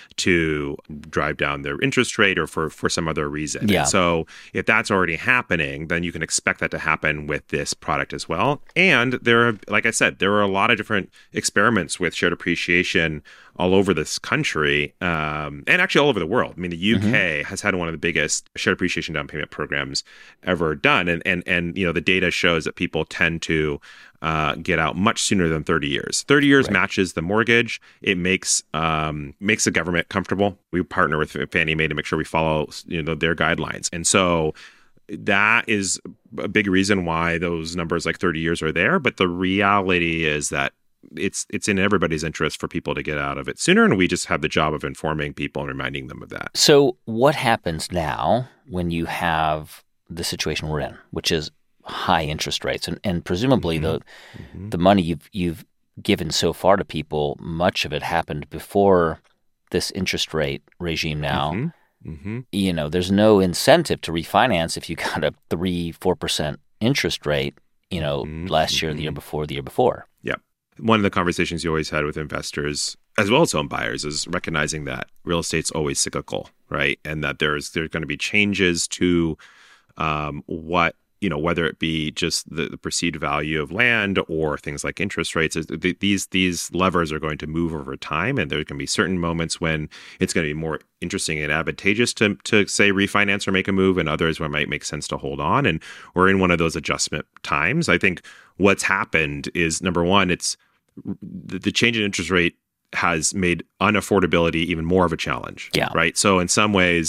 to drive down their interest rate or for, for some other reason. Yeah. And so if that's already happening, then you can expect that to happen with this product as well. And there are, like I said, there are a lot of different experiments with shared appreciation all over this country, um, and actually all over the world. I mean, the U K mm-hmm. has had one of the biggest shared appreciation down payment programs ever done. And, and, and you know, the data shows that people tend to uh, get out much sooner than thirty years. thirty years right. matches the mortgage. It makes um, makes the government comfortable. We partner with Fannie Mae to make sure we follow, you know, their guidelines. And so that is a big reason why those numbers like thirty years are there. But the reality is that it's it's in everybody's interest for people to get out of it sooner, and we just have the job of informing people and reminding them of that. So what happens now when you have the situation we're in, which is high interest rates, and, and presumably mm-hmm. the mm-hmm. the money you've you've given so far to people, much of it happened before this interest rate regime now. Mm-hmm. Mm-hmm. You know, there's no incentive to refinance if you got a three, four percent interest rate, you know, mm-hmm. last year, mm-hmm. the year before, the year before. Yeah. One of the conversations you always had with investors, as well as home buyers, is recognizing that real estate's always cyclical, right? And that there's there's going to be changes to um, what, you know, whether it be just the, the perceived value of land or things like interest rates. These these levers are going to move over time, and there can be certain moments when it's going to be more interesting and advantageous to to say refinance or make a move, and others where it might make sense to hold on. And we're in one of those adjustment times. I think what's happened is, number one, it's the, the change in interest rate has made unaffordability even more of a challenge. Yeah. Right. So in some ways,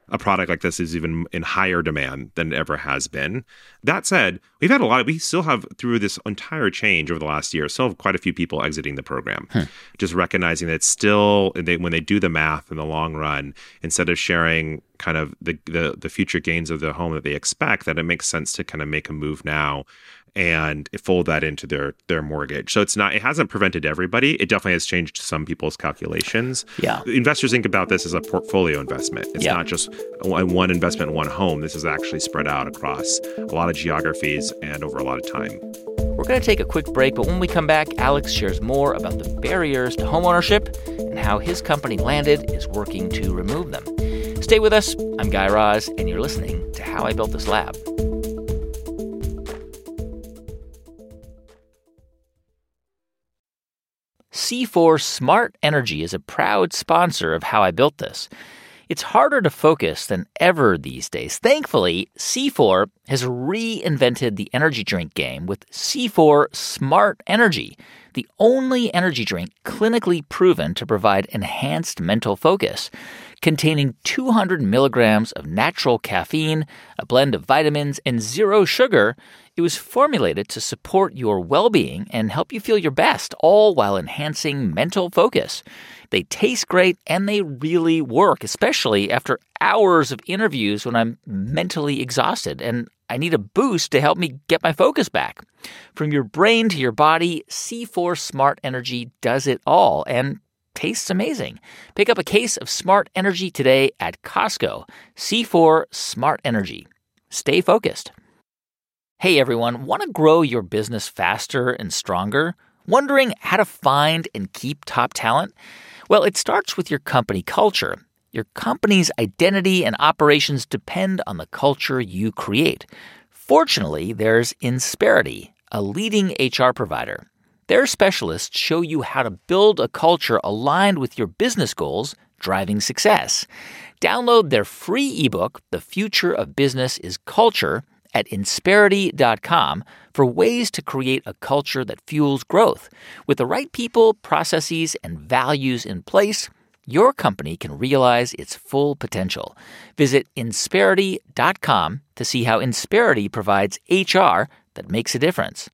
a product like this is even in higher demand than it ever has been. That said, we've had a lot of, we still have, through this entire change over the last year, still have quite a few people exiting the program. Hmm. Just recognizing that it's still, they, when they do the math in the long run, instead of sharing kind of the, the, the future gains of the home that they expect, that it makes sense to kind of make a move now and fold that into their their mortgage. So it's not, it hasn't prevented everybody. It definitely has changed some people's calculations. Yeah. Investors think about this as a portfolio investment. It's yeah. not just one investment in one home. This is actually spread out across a lot of geographies and over a lot of time. We're going to take a quick break, but when we come back, Alex shares more about the barriers to homeownership and how his company Landed is working to remove them. Stay with us. I'm Guy Raz, and you're listening to How I Built This Lab. C four Smart Energy is a proud sponsor of How I Built This. It's harder to focus than ever these days. Thankfully, C four has reinvented the energy drink game with C four Smart Energy, the only energy drink clinically proven to provide enhanced mental focus. Containing two hundred milligrams of natural caffeine, a blend of vitamins, and zero sugar, it was formulated to support your well-being and help you feel your best, all while enhancing mental focus. They taste great, and they really work, especially after hours of interviews when I'm mentally exhausted and I need a boost to help me get my focus back. From your brain to your body, C four Smart Energy does it all, and tastes amazing. Pick up a case of Smart Energy today at Costco. C four Smart Energy. Stay focused. Hey everyone, want to grow your business faster and stronger? Wondering how to find and keep top talent? Well, it starts with your company culture. Your company's identity and operations depend on the culture you create. Fortunately, there's Insperity, a leading H R provider. Their specialists show you how to build a culture aligned with your business goals, driving success. Download their free ebook, The Future of Business is Culture, at insperity dot com for ways to create a culture that fuels growth. With the right people, processes, and values in place, your company can realize its full potential. Visit insperity dot com to see how Insperity provides H R that makes a difference.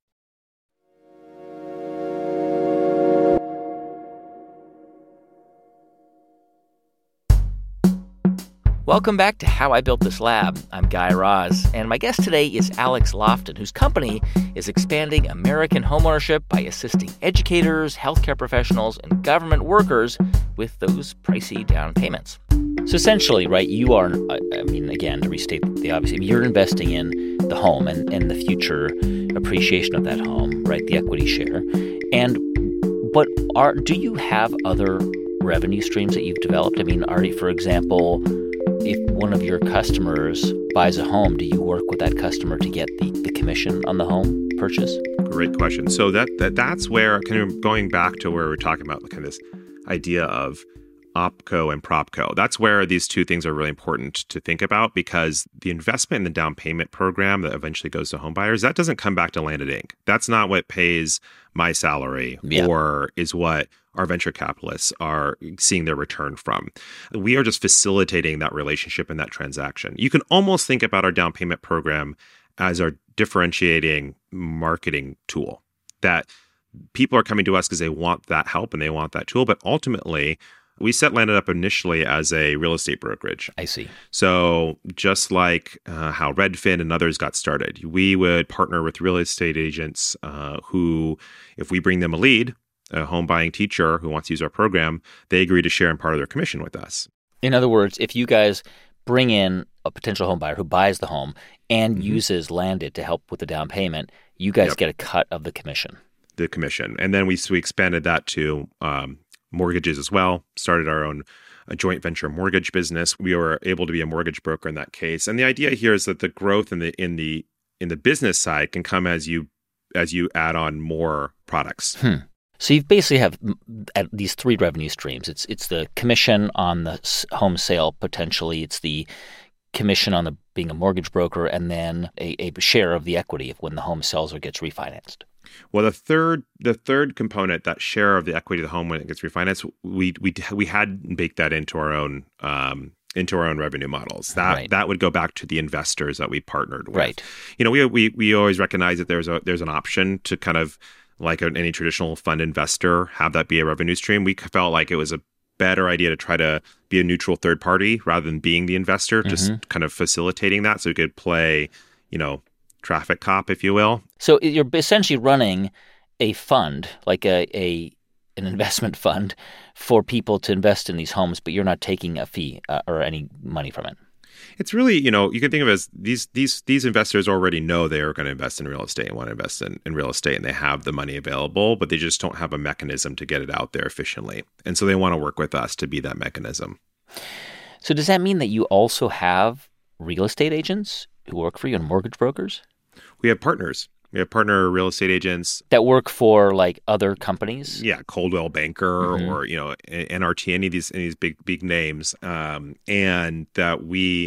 Welcome back to How I Built This Lab. I'm Guy Raz, and my guest today is Alex Lofton, whose company is expanding American homeownership by assisting educators, healthcare professionals, and government workers with those pricey down payments. So essentially, right, you are, I mean, again, to restate the obvious, I mean, you're investing in the home and, and the future appreciation of that home, right, the equity share. And, but are do you have other revenue streams that you've developed? I mean, are you, for example, if one of your customers buys a home, do you work with that customer to get the, the commission on the home purchase? Great question. So that, that that's where, kind of going back to where we're talking about kind of this idea of OpCo and PropCo. That's where these two things are really important to think about, because the investment in the down payment program that eventually goes to home buyers, that doesn't come back to Landed Incorporated. That's not what pays my salary yeah. or is what our venture capitalists are seeing their return from. We are just facilitating that relationship and that transaction. You can almost think about our down payment program as our differentiating marketing tool, that people are coming to us because they want that help and they want that tool. But ultimately, we set Landed up initially as a real estate brokerage. I see. So just like uh, how Redfin and others got started, we would partner with real estate agents uh, who, if we bring them a lead, a home buying teacher who wants to use our program, they agree to share in part of their commission with us. In other words, if you guys bring in a potential home buyer who buys the home and mm-hmm. uses Landed to help with the down payment, you guys yep. get a cut of the commission. The commission. And then we, we expanded that to um, mortgages as well, started our own a joint venture mortgage business. We were able to be a mortgage broker in that case. And the idea here is that the growth in the in the in the business side can come as you as you add on more products. Hmm. So you basically have at these three revenue streams. It's it's the commission on the home sale, potentially. It's the commission on the being a mortgage broker, and then a, a share of the equity if when the home sells or gets refinanced. Well, the third the third component, that share of the equity of the home when it gets refinanced, we we we had baked that into our own um, into our own revenue models. That Right. that would go back to the investors that we partnered with. Right. You know, we we we always recognize that there's a there's an option to kind of like an, any traditional fund investor have that be a revenue stream. We felt like it was a better idea to try to be a neutral third party rather than being the investor, mm-hmm. just kind of facilitating that so we could play, you know, traffic cop, if you will. So you're essentially running a fund, like a, a an investment fund for people to invest in these homes, but you're not taking a fee uh, or any money from it. It's really, you know, you can think of it as these these these investors already know they are going to invest in real estate and want to invest in, in real estate, and they have the money available, but they just don't have a mechanism to get it out there efficiently. And so they want to work with us to be that mechanism. So does that mean that you also have real estate agents who work for you and mortgage brokers? We have partners. We have partner real estate agents that work for like other companies. Yeah, Coldwell Banker mm-hmm. or you know N R T, any of these any of these big big names, um, and that we,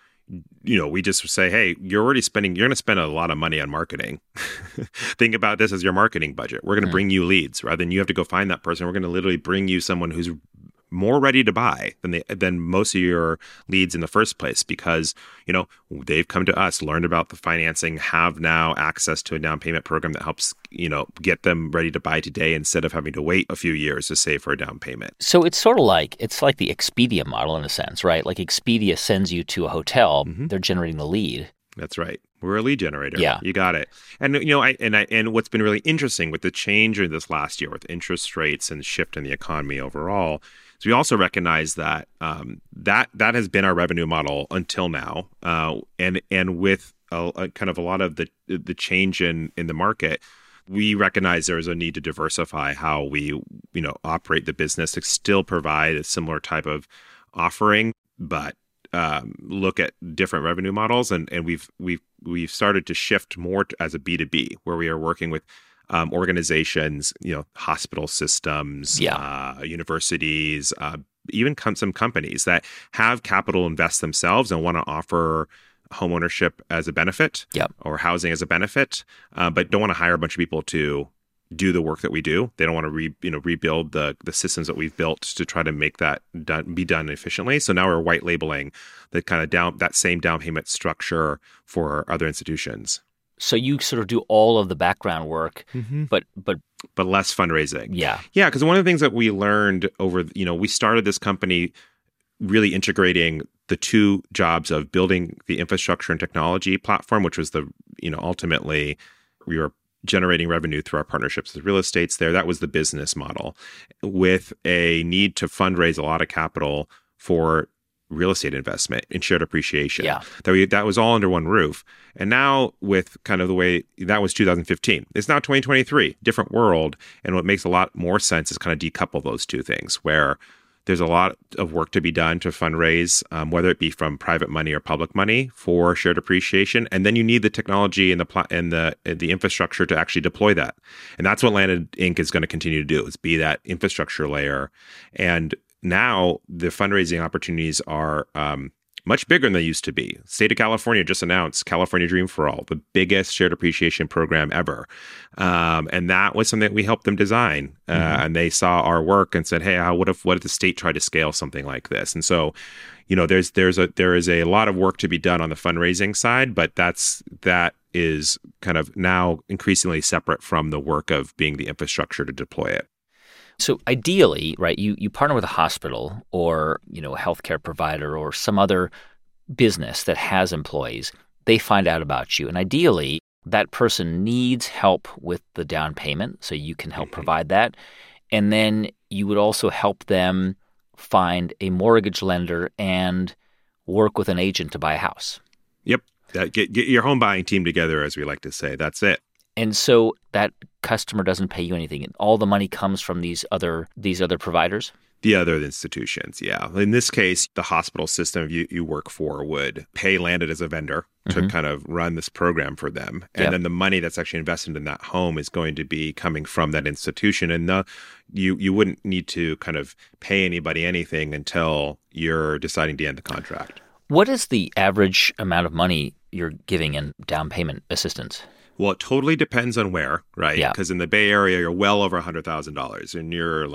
you know, we just say, hey, you're already spending, you're going to spend a lot of money on marketing. Think about this as your marketing budget. We're going to mm-hmm. bring you leads rather than you have to go find that person. We're going to literally bring you someone who's more ready to buy than they, than most of your leads in the first place, because, you know, they've come to us, learned about the financing, have now access to a down payment program that helps, you know, get them ready to buy today instead of having to wait a few years to save for a down payment. So it's sort of like, it's like the Expedia model in a sense, right? Like Expedia sends you to a hotel, mm-hmm. they're generating the lead. That's right. We're a lead generator. Yeah. You got it. And, you know, I and I and what's been really interesting with the change in this last year with interest rates and shift in the economy overall, so we also recognize that um, that that has been our revenue model until now, uh, and and with a, a kind of a lot of the the change in in the market, we recognize there is a need to diversify how we you know operate the business to still provide a similar type of offering, but um, look at different revenue models, and and we've we've we've started to shift more to, as a B two B, where we are working with Um, organizations, you know, hospital systems, yeah. uh, universities, uh, even com- some companies that have capital invest themselves and want to offer homeownership as a benefit yep. or housing as a benefit, uh, but don't want to hire a bunch of people to do the work that we do. They don't want to re, you know, rebuild the the systems that we've built to try to make that done, be done efficiently. So now we're white labeling the kind of down that same down payment structure for other institutions. So you sort of do all of the background work, mm-hmm. but but but less fundraising. Yeah, yeah. Because one of the things that we learned over, you know, we started this company really integrating the two jobs of building the infrastructure and technology platform, which was the, you know, ultimately we were generating revenue through our partnerships with real estates there. That was the business model, with a need to fundraise a lot of capital for real estate investment in shared appreciation. Yeah. That we, that was all under one roof. And now with kind of the way that was two thousand fifteen, it's now twenty twenty-three, different world. And what makes a lot more sense is kind of decouple those two things, where there's a lot of work to be done to fundraise, um, whether it be from private money or public money for shared appreciation. And then you need the technology and the pl- and the the infrastructure to actually deploy that. And that's what Landed Incorporated is going to continue to do, is be that infrastructure layer. And now the fundraising opportunities are um, much bigger than they used to be. State of California just announced California Dream for All, the biggest shared appreciation program ever. Um, and that was something that we helped them design. Uh, mm-hmm. And they saw our work and said, hey, how, what if what if the state tried to scale something like this? And so, you know, there's there's a there is a lot of work to be done on the fundraising side, but that's that is kind of now increasingly separate from the work of being the infrastructure to deploy it. So ideally, right, you, you partner with a hospital or, you know, a healthcare provider or some other business that has employees. They find out about you. And ideally, that person needs help with the down payment, so you can help mm-hmm. provide that. And then you would also help them find a mortgage lender and work with an agent to buy a house. Yep. That, get, get your home buying team together, as we like to say. That's it. And so that customer doesn't pay you anything. All the money comes from these other these other providers? The other institutions, yeah. In this case, the hospital system you, you work for would pay Landed as a vendor to mm-hmm. kind of run this program for them. And yep. then the money that's actually invested in that home is going to be coming from that institution. And the, you you wouldn't need to kind of pay anybody anything until you're deciding to end the contract. What is the average amount of money you're giving in down payment assistance? Well, it totally depends on where, right? Yeah. Because in the Bay Area, you're well over one hundred thousand dollars, and you're like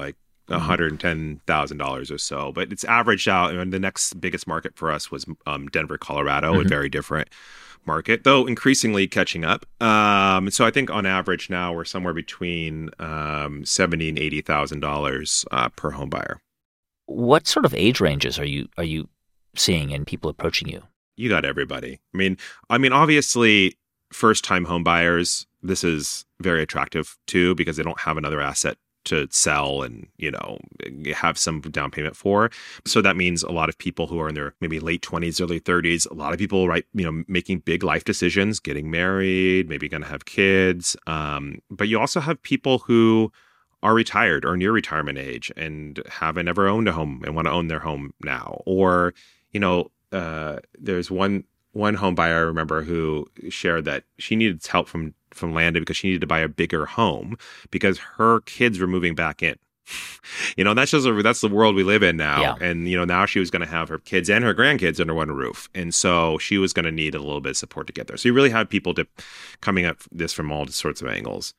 one hundred ten thousand dollars or so. But it's averaged out. And the next biggest market for us was um, Denver, Colorado, mm-hmm. a very different market, though increasingly catching up. Um, so I think on average now we're somewhere between um, seventy thousand dollars and eighty thousand dollars uh, per home buyer. What sort of age ranges are you are you seeing in people approaching you? You got everybody. I mean, I mean, obviously, first-time home buyers, this is very attractive too because they don't have another asset to sell and, you know, have some down payment for. So that means a lot of people who are in their maybe late twenties, early thirties, a lot of people, right, you know, making big life decisions, getting married, maybe going to have kids. Um, but you also have people who are retired or near retirement age and haven't ever owned a home and want to own their home now. Or, you know, uh, there's one one home buyer I remember who shared that she needed help from from Landed because she needed to buy a bigger home because her kids were moving back in. You know, that's just a, that's the world we live in now. Yeah. And, you know, now she was going to have her kids and her grandkids under one roof. And so she was going to need a little bit of support to get there. So you really have people to coming at this from all sorts of angles.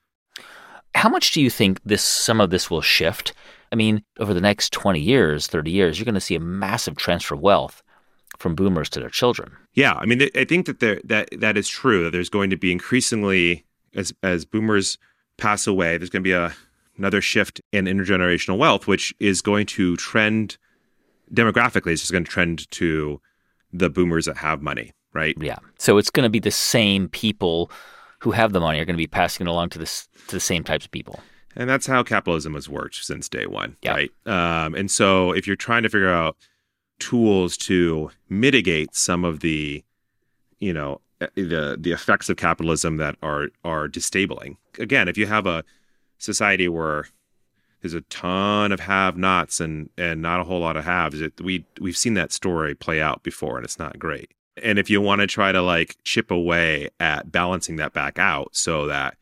How much do you think this some of this will shift? I mean, over the next twenty years, thirty years, you're going to see a massive transfer of wealth from boomers to their children. Yeah, I mean, I think that there, that that is true. That there's going to be increasingly, as as boomers pass away, there's going to be a another shift in intergenerational wealth, which is going to trend demographically. It's just going to trend to the boomers that have money, right? Yeah. So it's going to be the same people who have the money are going to be passing it along to this to the same types of people. And that's how capitalism has worked since day one, yeah. right? Um, and so if you're trying to figure out tools to mitigate some of the, you know, the the effects of capitalism that are are disabling. Again, if you have a society where there's a ton of have-nots and and not a whole lot of haves, it, we we've seen that story play out before, and it's not great. And if you want to try to like chip away at balancing that back out so that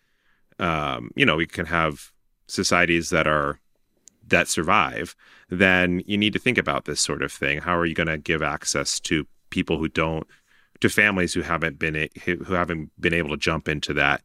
um, you know, we can have societies that are that survive, then you need to think about this sort of thing. How are you going to give access to people who don't, to families who haven't been who haven't been able to jump into that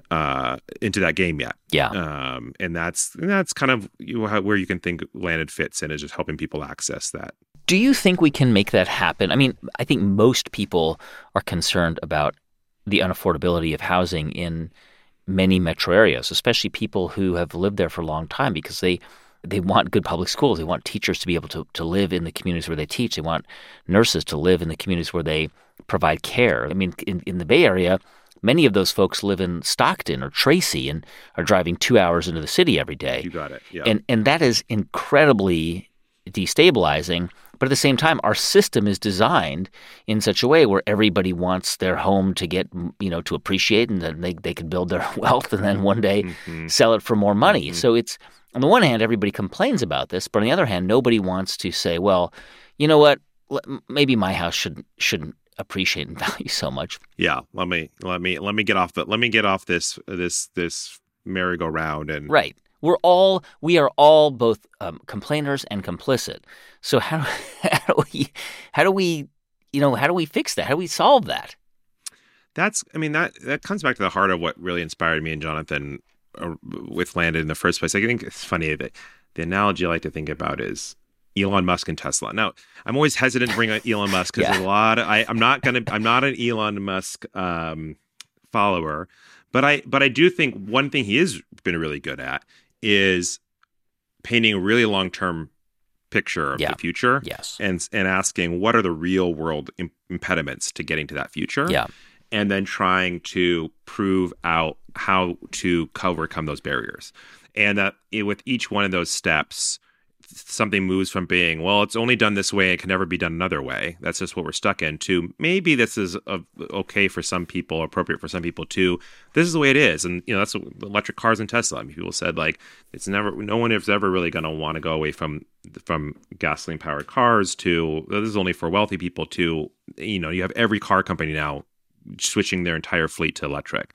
uh, into that game yet? Yeah, um, and that's that's kind of where you can think Landed fits in, is just helping people access that. Do you think we can make that happen? I mean, I think most people are concerned about the unaffordability of housing in many metro areas, especially people who have lived there for a long time, because they they want good public schools. They want teachers to be able to, to live in the communities where they teach. They want nurses to live in the communities where they provide care. I mean, in, in the Bay Area, many of those folks live in Stockton or Tracy and are driving two hours into the city every day. You got it. Yeah. And and that is incredibly destabilizing. But at the same time, our system is designed in such a way where everybody wants their home to get, you know, to appreciate, and then they, they can build their wealth and then one day mm-hmm. sell it for more money. Mm-hmm. So it's, on the one hand, everybody complains about this, but on the other hand, nobody wants to say, well, you know what, maybe my house shouldn't shouldn't appreciate and value so much. Yeah, let me let me let me get off the let me get off this this this merry-go-round and right. We're all we are all both um, complainers and complicit. So how, how do we how do we you know how do we fix that? How do we solve that? That's I mean that that comes back to the heart of what really inspired me and Jonathan uh, with Landed in the first place. I think it's funny that the analogy I like to think about is Elon Musk and Tesla. Now, I'm always hesitant to bring up Elon Musk because yeah. there's a lot of, I, I'm not gonna I'm not an Elon Musk um, follower, but I but I do think one thing he has been really good at is painting a really long-term picture of yeah. the future, yes, and and asking what are the real world imp- impediments to getting to that future, yeah, and then trying to prove out how to overcome those barriers, and that it, with each one of those steps, something moves from being, well, it's only done this way, it can never be done another way. That's just what we're stuck in. To maybe this is a, okay for some people, appropriate for some people too. This is the way it is, and you know that's what, electric cars and Tesla. I mean, people said like it's never, no one is ever really going to want to go away from from gasoline powered cars to this is only for wealthy people. To you know, you have every car company now switching their entire fleet to electric.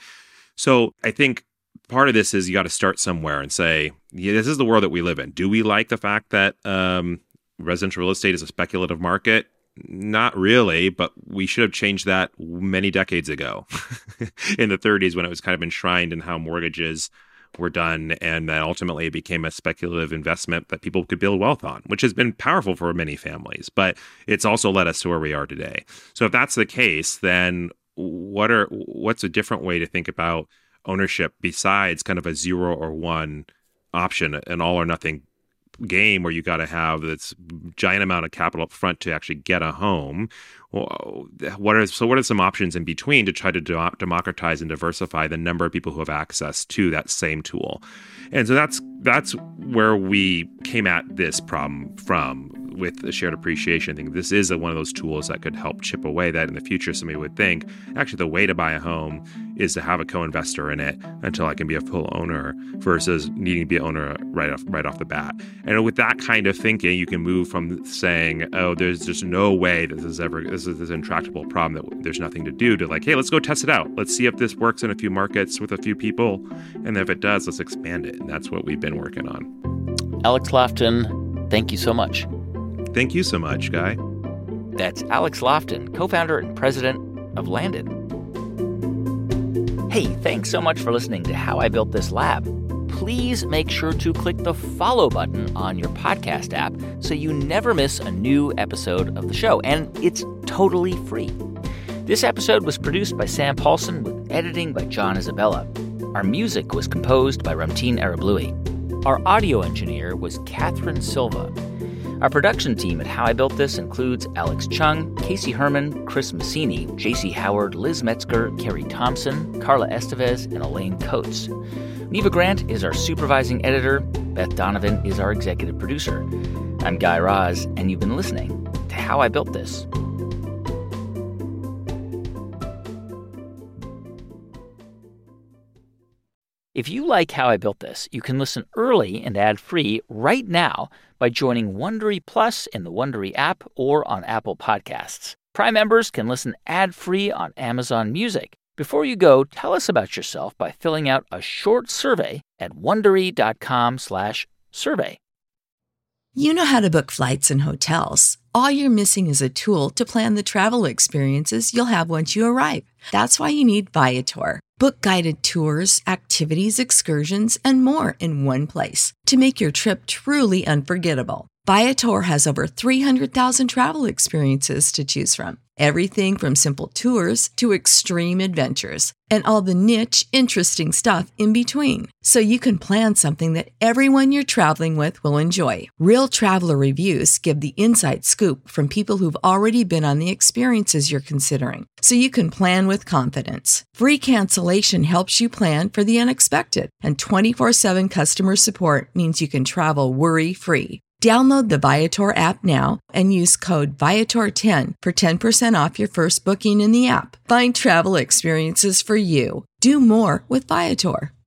So I think part of this is you got to start somewhere and say, yeah, this is the world that we live in. Do we like the fact that um, residential real estate is a speculative market? Not really, but we should have changed that many decades ago in the thirties when it was kind of enshrined in how mortgages were done, and then ultimately it became a speculative investment that people could build wealth on, which has been powerful for many families, but it's also led us to where we are today. So if that's the case, then what are what's a different way to think about ownership besides kind of a zero or one option, an all or nothing game where you got to have this giant amount of capital up front to actually get a home? What are so what are some options in between to try to de- democratize and diversify the number of people who have access to that same tool? And so that's that's where we came at this problem from with the shared appreciation thing. This is a, one of those tools that could help chip away that in the future somebody would think, actually, the way to buy a home is to have a co-investor in it until I can be a full owner versus needing to be an owner right off right off the bat. And with that kind of thinking, you can move from saying, oh, there's just no way that this is ever this is this intractable problem that there's nothing to do, to like, hey, let's go test it out. Let's see if this works in a few markets with a few people. And if it does, let's expand it. And that's what we've been working on. Alex Lofton, thank you so much. Thank you so much, Guy. That's Alex Lofton, co-founder and president of Landed. Hey, thanks so much for listening to How I Built This Lab. Please make sure to click the follow button on your podcast app so you never miss a new episode of the show, and it's totally free. This episode was produced by Sam Paulson with editing by John Isabella. Our music was composed by Ramtin Arablouei. Our audio engineer was Catherine Silva. Our production team at How I Built This includes Alex Chung, Casey Herman, Chris Massini, J C Howard, Liz Metzger, Carrie Thompson, Carla Estevez, and Elaine Coates. Neva Grant is our supervising editor. Beth Donovan is our executive producer. I'm Guy Raz, and you've been listening to How I Built This. If you like How I Built This, you can listen early and ad-free right now by joining Wondery Plus in the Wondery app or on Apple Podcasts. Prime members can listen ad-free on Amazon Music. Before you go, tell us about yourself by filling out a short survey at Wondery.com slash survey. You know how to book flights and hotels. All you're missing is a tool to plan the travel experiences you'll have once you arrive. That's why you need Viator. Book guided tours, activities, excursions, and more in one place to make your trip truly unforgettable. Viator has over three hundred thousand travel experiences to choose from. Everything from simple tours to extreme adventures and all the niche, interesting stuff in between. So you can plan something that everyone you're traveling with will enjoy. Real traveler reviews give the inside scoop from people who've already been on the experiences you're considering. So you can plan with confidence. Free cancellation helps you plan for the unexpected. And twenty-four seven customer support means you can travel worry-free. Download the Viator app now and use code Viator ten for ten percent off your first booking in the app. Find travel experiences for you. Do more with Viator.